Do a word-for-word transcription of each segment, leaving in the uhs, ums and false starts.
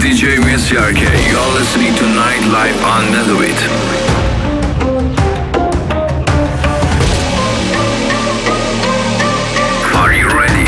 دی جی Missy R K. You're listening to Nightlife on Netherwit. Are you ready?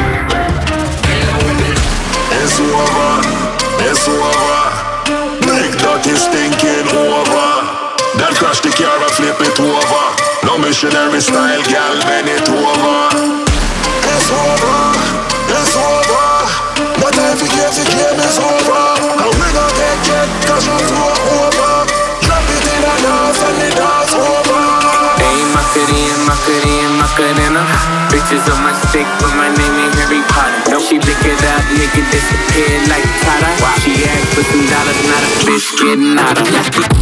It's over, it's over. Make that is thinking over. Then crash the car and flip it over. No missionary style, girl, bend it over. It's over, it's over. But if you give the game is over. And we gon' take it, cause you throw over. Drop it in the dance and the dance over. Hey, Macarena, Macarena, Macarena. Bitches on my stick, but my name ain't Harry Potter. No, she pick it up, nigga disappear like Tata. She asked for some dollars, not a bitch getting out of.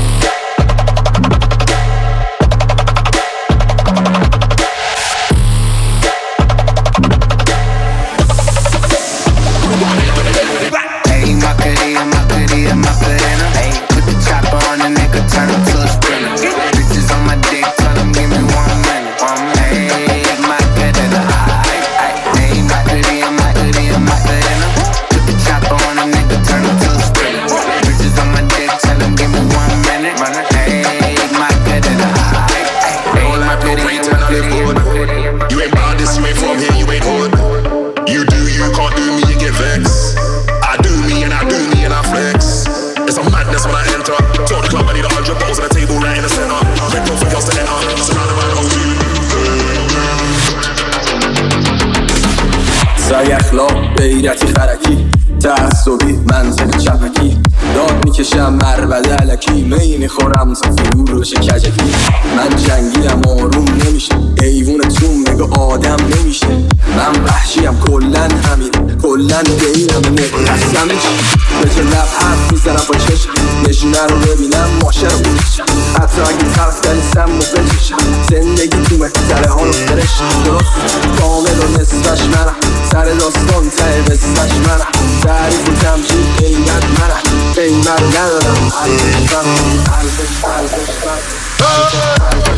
غیرتی خرکی تعصبی منزل چپکی داد میکشم مربده علکی می میخورم تا فرو روش کجکی من جنگیم آروم نمیشه حیوونتون نگاه آدم نمیشه من وحشیم کلن همین کلن دینم نقصمش به چه لب حرف میزنم با چشم نشونه رو ببینم ماشه رو بکشم حتی اگه طرف داری سم و بچشم زندگی تو مهتره ها رو فرش درست کامل و نصفش منم سر داستان ته بستش منم تعریف و تمجید قیمت منم قیمت ندارم ارزش منم ارزش ارزش منم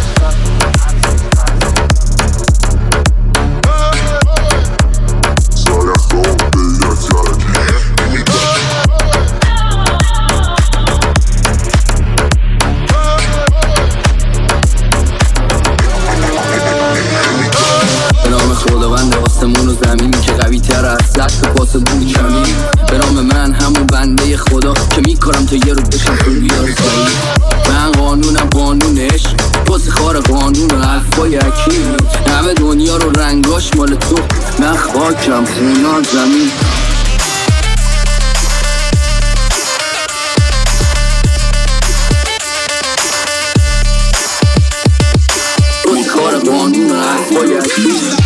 به نام من همون بنده خدا که میکارم تا یه رو بشم تو بیار سایی من قانونم قانون عشق واسه خار قانون و حرفای حکیم همه دنیا رو رنگاش مال تو من خاکم خونان زمین واسه خار قانون و حرفای حکیم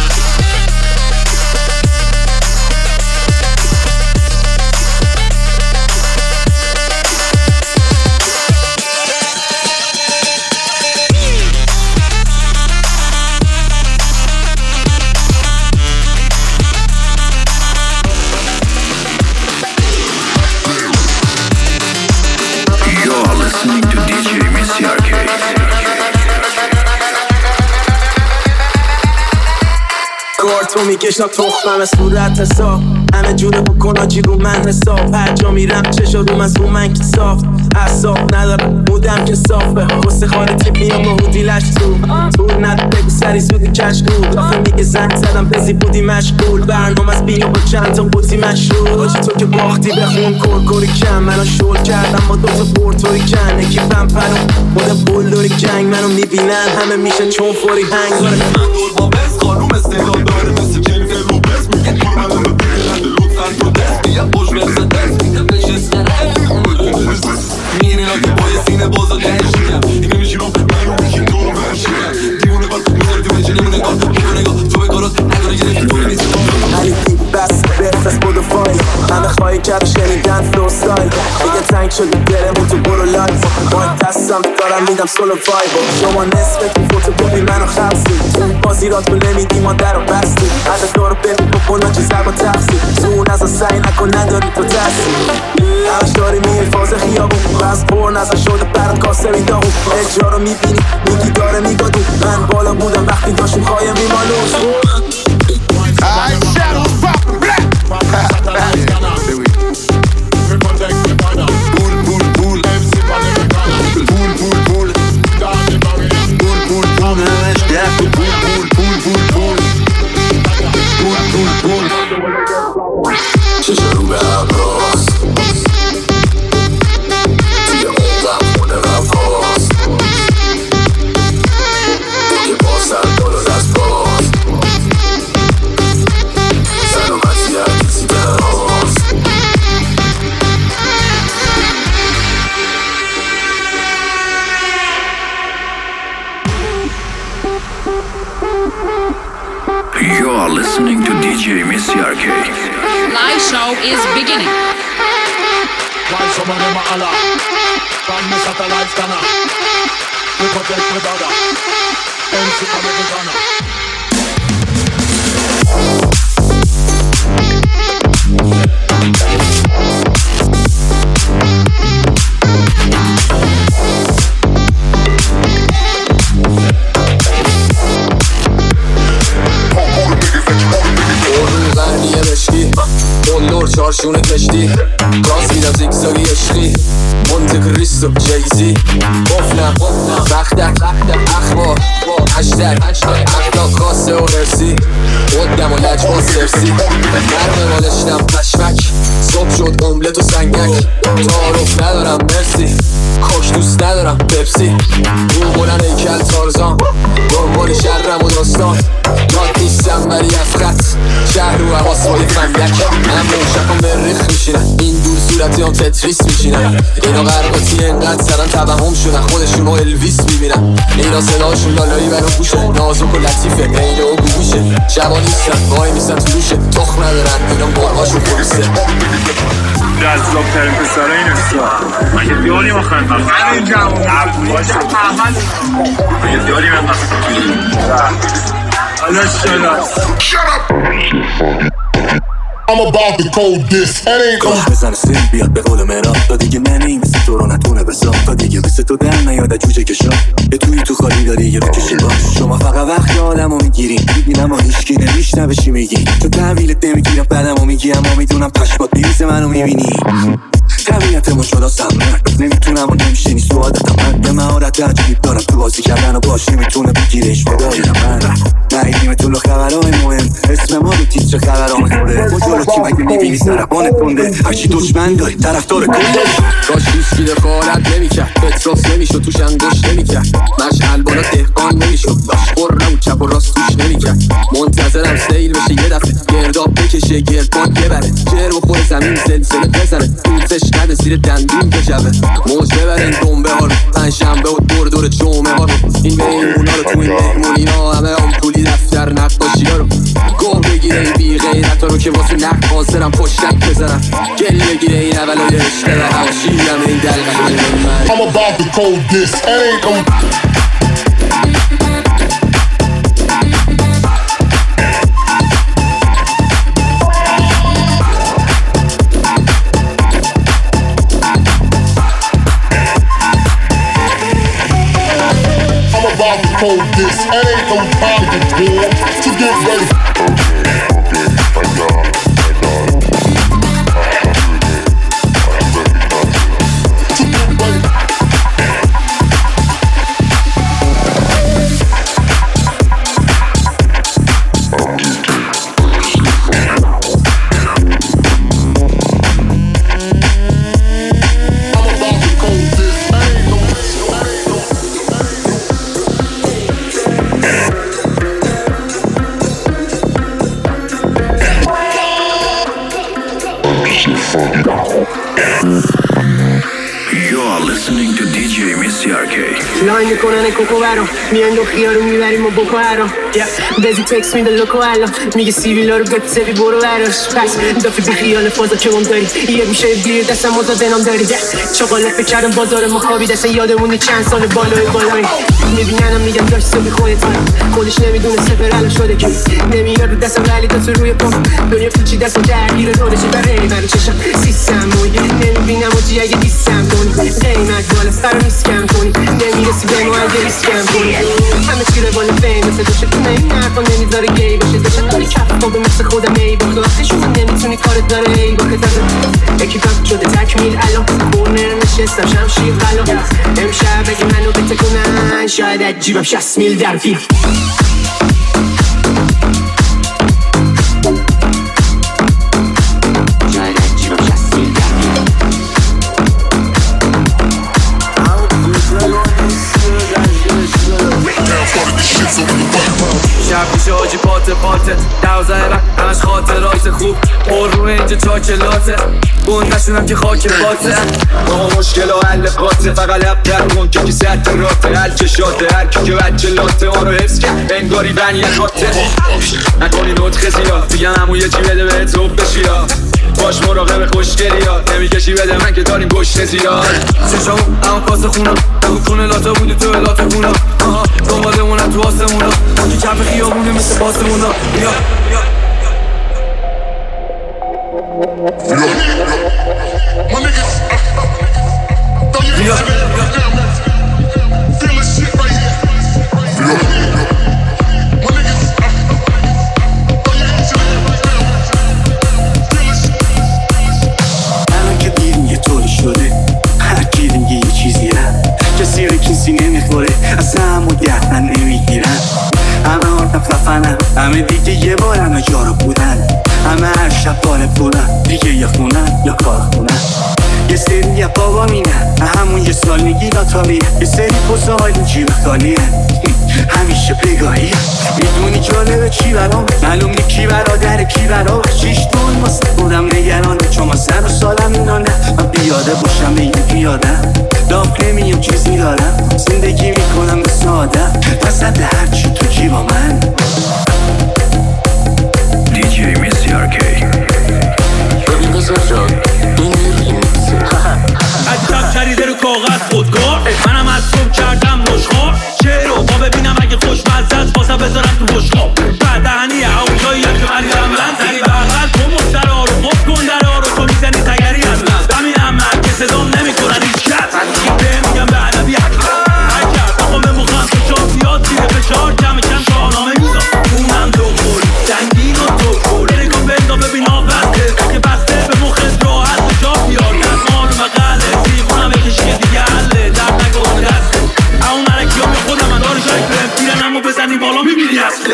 تو میکشم تخمم صورت حساب همه جوره بکن آجی رو من حساب هر جا میرم چشا روم از رو من که صاف اصاب ندارم مودم که صافه واسه خانه تیپ میام با هودی لش تو طول ند بگو سری زودی کش دود آخه میگه زنگ زدم بزی بودی مشغول برنامه از بیا با چند تا بودی مشروع آجی تو که باختی بخون کرکوری کم منو شول کردم با دوتا پورتوری کن اکیپم پرم مود بولدوری جنگ منو میبینن همه میشن چون فوری هنگ داره من دور با بز خانوم استعداد داره مثل جنف روبز میگه که منو ببیننده لطفاً تو دست بیا خوش برزه دست میگه بشه سره میگه اینا که بای سینه بازا دهشیم این نمیشی رو منو میگه تو رو برشیم دیونه بار میذاری تو بچه نمونه کار میگه نگاه تو به کارات نداره گرفتی تو نیست علی دیب بس بفرس بودو فایل همه خواهی کرد شنیدن فلو ستایل دیگه تنگ شدی درمون تو برو لایف با این دستم دارم میدم سولو وایب شما نصفه تو فوتو کپی منو خبسی بازیرات رو نمیدی ما در رو بستی حد دارو ببین بکن چه زبا تفسی زون از سعی نکن نداری تو دستی همش داری میای فاز خیابون بس پر نزا شده برات کاسه میداغون اجرا رو میبینی میگی داره میگادون من بالا بودم وقتی داشتون خواهیم میمالون I shadow fuck black You are listening to D J Missy R K. Live show is beginning. Why some of them are Allah? From the satellite scanner. We protect the border. M C from every corner. قلور چارشونه کشتی راست میدم زیگزاگی عشقی مونت کریستو جیزی قفلم بختک اخبار هشتگ اخلاق خاصه و رسی قدم و لجباز سرسی مرمه مالشنم پشمک صبح شد املت و سنگک تعارف ندارم مرسی کاش دوست ندارم پپسی رو بلن ایکل تارزان دنبال شرم و داستان یاد نیستم ولی افخط شهر رو حواس بای فندک من موشکم مریخ میشینن این دور صورتی هم تتریس میشینن اینا قرقاتی انقدر سرن توهم شدن خودشون رو الویس میبینن اینا صداشون لالایی برا گوشه نازک و لطیفه عینه و گوشه شبا نیستن وای میستن تو لوشه تخم ندارن اینا مرغاشون خروسه جذاب ترین پسره این اصلا مگه دیاری ما خواهد مخصوص همین جوان عبولاش مگه دیاری من مخصوص حالا شلا I'm about to code this, that ain't گاه بزن سیل بیاد به قول مراد تا دیگه منی مثل تو رو نتونه بسا تا دیگه مثل تو در نیاد جوجه کشا یه توی تو خالی داری یه بکشی باش شما فقط وقت آدمو میگیری میبینم و هیچکی نمیشنوه چی میگی تو تحویلت نمیگیرم بعدمو میگی اما میدونم پشمات میریزه منو میبینی طبیعتمو جلاسم نمیتونم و نمیشه نیست تو عادتم من به مهارت عجیب دارم تو بازی کردن و باش نمیتونه بگیرش بدایی من نهیدیم تو خبرهای مهم اسم ما رو تیتر خبرام خوده با جلو کی مگه میبینی سربانت کنده هرچی دشمن داری طرفدار کندش داشت هیچکی دخالت نمیکرد پتراس نمیشد توش انگشت نمیکرد مشعل بالا دهقان نمیشد داشت قرم و چپ و راست توش نمیکرد منتظرم سیل بشه یه دفعه گرداب بکشه گردبان ببره جر بخوره زمین زلزله بزنه دوتش نده زیر دندون بجوه موج ببرین دنبه ها رو پنجشنبه و دور دور جمعه ها رو این مهمونا رو تو این مهمونی ها همه آمپولی دفتر نقاشی ها رو گم بگیره این بی غیرت ها رو که واسه نق حاضرم پشتک بزنم گلی بگیره این اولای رشته و حواشیلم این دلقه I'm about to code this, that ain't gon' hold this, that ain't no time to war, to get ready. You are listening to D J Missy R K. لاین میکنن کوکو برام میان دو خیارو میبریم و بکو هرام بزی تکس میده لوکو الان میگه سیویلا رو بپسوی برو براش پس دافی بی خیال فازا که من داری یه میشه بیر دستم مزاده نام داری چاقالت بکردم بازار ما خوابی دستن یادمونی چند سال بالای بالایی میبیننم میگم داشت سبی خودت خودش نمیدونه سفر الان شده که نمیاد رو دستم ولی تا تو روی پام دنیا پیچی دستم درگیر رودشه برای من چشم سیستم مویه نمیبینم و جی اگه دیستم کنی قیمت بالا سر میسکم کنی نمیرسی به ما اگه ریسکم کنی همه چی رو بالا فیم مثل دوشه تو نیم نرفا نمیذاره گی باشه داشت داری کف با به مثل خودم ای با تو وقتی شما نمیتونی کارت داره ای با کتازه اکیپم شده تکمیل الان کورنر نشستم شمشیر غلا امشب اگه منو بتکنن شاید عجیبم شصت میل در فیل شب میشه آجی پاته پاته دوزه رک همش خاطرات خوب پر رو اینجا چاکلاته گندشونم که خاک باته ما مشکل و حل قاطه فقط لب در کن که کی سر راته هر که شاده هر کی که بچه لاته ما رو حفظ کرد انگاری بنی خاطر نکنی نطخه زیاد میگم همون یه چی بده بهت زوب بشی یا باش مراقب خوشگلی ها نمیکشی بده من که داریم گشنه زیاد چشامون اما پاس خونم بگو کنه لاته بودی تو لاته خونم دنبالمونم تو آسمونا که کف خیابونه مثل باسمونا بیا My niggas, throw your hands down, feel this shit right here. My niggas, throw your hands right down, feel this shit. الان که دیدیم یه طوری شده هر کی دیگه یه چیزیه کسی رو کسی نمیخوره اصلا همو گردن نمیگیرن همه آدم خفنم همه دیگه یه بار همه جا رو بودن همه هر شب بال پولن دیگه یا خونن یا کار خونن یه سری یه بابا مینن همون یه سالگی ناتالیه یه سری پوزه های جیب خالیه همیشه بگاهیه میدونی جالبه چی برام معلوم نی کی برادر کی برام شیش دون واسه خودم نگرانه چون ما سر و سالم اینا نه من بیاده باشم به این بیادم داف نمیم چیزی دارم زندگی میکنم به ساده پس حد هرچی تو کی با من دی جی میسی آرکی ببین بزر جان این میریم عجب چریده رو کاغذ خودکار منم از صبح کردم نشخار چه رو با ببینم اگه خوشمزه است واسه بذارم تو بشقاب بعد دهنی اونجایی هم که من یادم زنی بغل تو مسترها رو خوب کن درها رو تو میزنی تگری از لز بمینم من که صدام نمی کنن هیچ کس به میگم به عدبی عجب آقا مموخم تو چار زیاد زیر فشار کم کم شاهنامه میزا اونم دو خوری دنگین و دو خوری نگو بندا ببین ها بسته که بسته به مخت راحت و جا بیار نزمان و مقله سیخونم بکش که دیگه حله درد نگاه دسته اون مرکی ها به خودم من داری جایی برم پیرنم و بزنی بالا میبینی اصله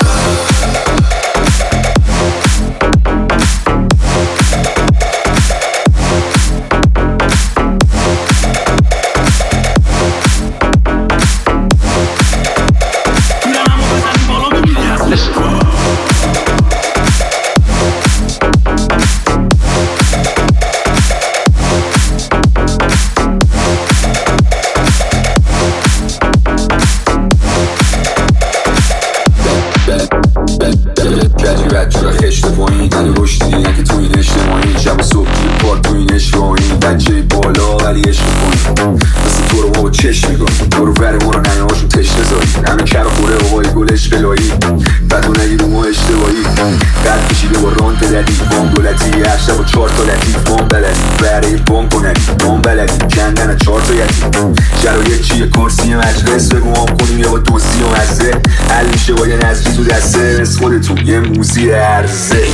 شرایط چیه کرسی مجلس بگو هم کنیم یا با دوستی و مزه حل میشه با یه نزدی تو دسته از خودتون یه موزی عرضه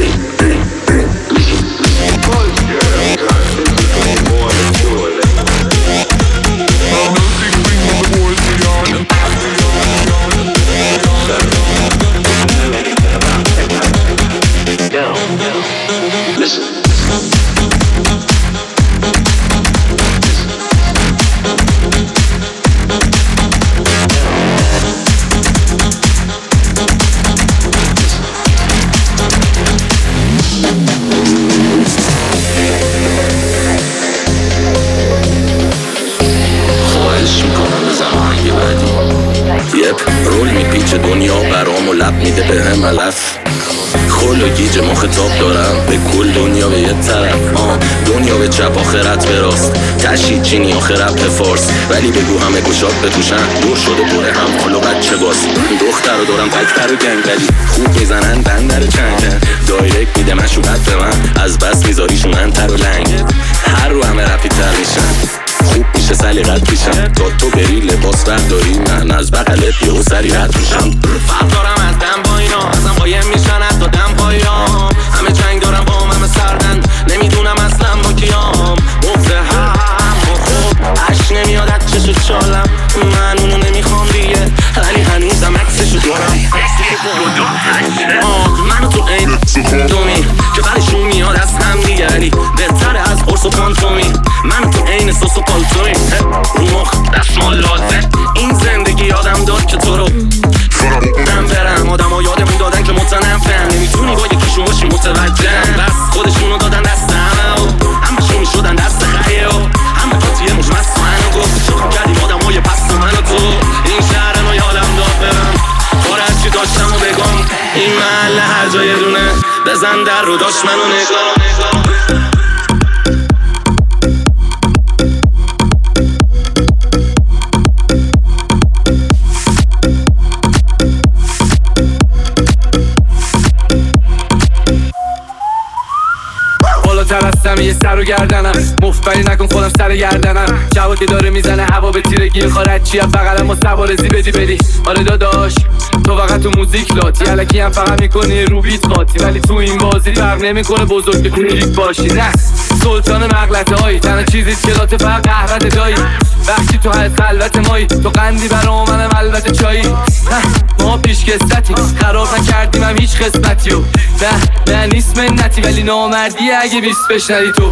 دنیا برام و لب میده به هم علف خل و گیج ما خطاب دارم به کل دنیا به یه طرف آه دنیا به چپ آخرت به راست تشید چینی آخرت به فارس ولی بگو همه گشاد بتوشن دور شده بره هم خل و بچه باز دختر رو دارم تکتر و گنگ ولی خوب میزنن بندر چنگن دایرکت میده مشوقت به من از بس میذاریشونن تر و لنگ هر رو همه رپی تر میشن خوب میشه سلیقت پیشم تا تو بری لباس برداری من از بغلت یهو سری رد میشم فرق دارم از دم با اینا ازم قایم میشن حتی دم پایام همه جنگ دارم با همه سردن نمیدونم اصلا با کیام مفته هم و خوب عشق نمیاد از چشو چالم من اونو نمیخوام دیگه ولی هنوزم عکسشو دارم منو تو این دومی که برشون میاد از هم دیگه ولی بهتره از قرص و پانتومی من تو این سوس و پالتومی رو مخ دستمال لازم این زندگی آدم داد که تو رو دم برم بزن در رو داشت منو نگاه. بالاتر هستم یه سر و گردنم، مفبری نکن خودم سر گردنم. جواد که داره میزنه هوا به تیرگی خارج چیه فقط اما سوارزی بدی بدی. آره داداش تو فقط تو موزیک لاتی، الکی هم فقط میکنی رو بیت قاطی، ولی تو این بازی فرق نمیکنه بزرگ که کوچیک باشی. نه سلطان مغلطه هایی تنها چیزیت که لاته فقط قهوت دایی. وقتی تو هر خلوت مایی تو قندی برا منم البته چایی. ما پیش قصتی خراب نکردیم هم هیچ قسمتیو. نه نه نیست منتی ولی نامردی اگه بیست بشنری تو.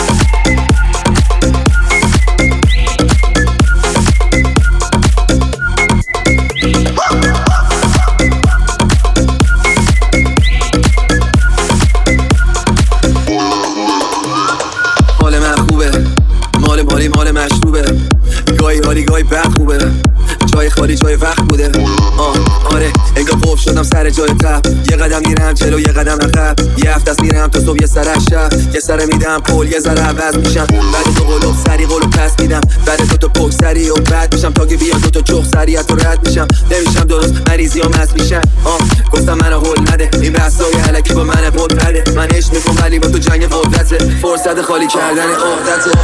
مال من خوبه، مال مالی مال مشروبه، گاهی حالی گاهی بد خوبه، جای خالی جای وقت بوده. آه آره انگار خوب شدم سر جای تب، یه قدم میرم جلو یه قدم عقب، یه هفته است میرم تا صبح یه سر شب، یه سر میدم پول یه ذره عوض میشم. بعد تو قلوب سری قلوب پس میدم، بعد تو تو پک سری و بعد میشم تا که بیان دو تا چخ سری تو رد میشم. نمیشم درست مریضی ها مست میشن. آه گفتم منو هول نده این رسای الکی با من بود پرده. من عشق میکنم ولی با تو جنگ قدرته، فرصت خالی کردن عقدته.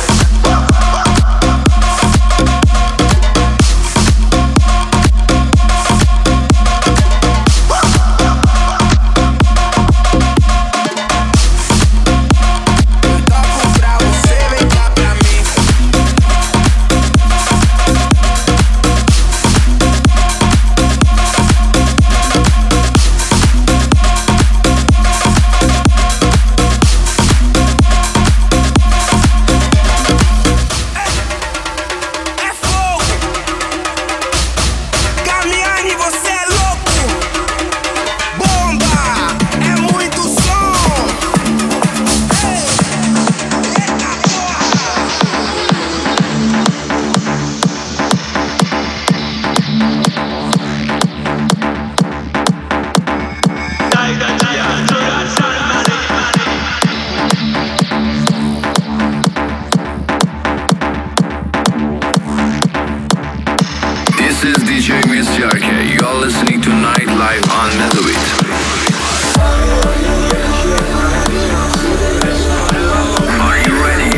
This is D J Mr. R K. You're listening to Nightlife on Netherbeat. Are you ready?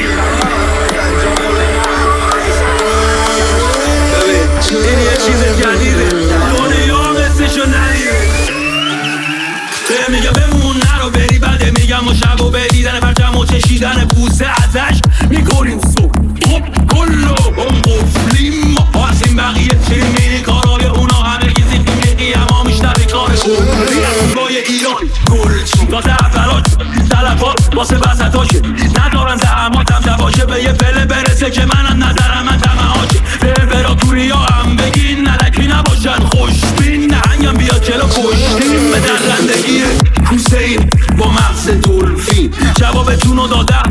این یه چیز جدیده دنیا مثلشو ندیده. به میگه بمون نرو بری، بده میگم و شب و بدیدن پرچم و چشیدن بوسه ازش میکنیم صبح. خب کلو اون قفلیم ما هستیم بقیه چیم میری کارای اونا همه گیزی میگی اما میشتری کار خوبی بای ایران گلچی تا زفراج طلبات واسه بسطاشه ندارن زحماتم جواشه به یه پله برسه که منم نظرم من تمهاشه. به امپراتوری ها هم بگین نلکی نباشن خوشبین نهنگم بیاد چلو کشتیم به درندگی حسین با مغز دلفین. جوابتونو دادم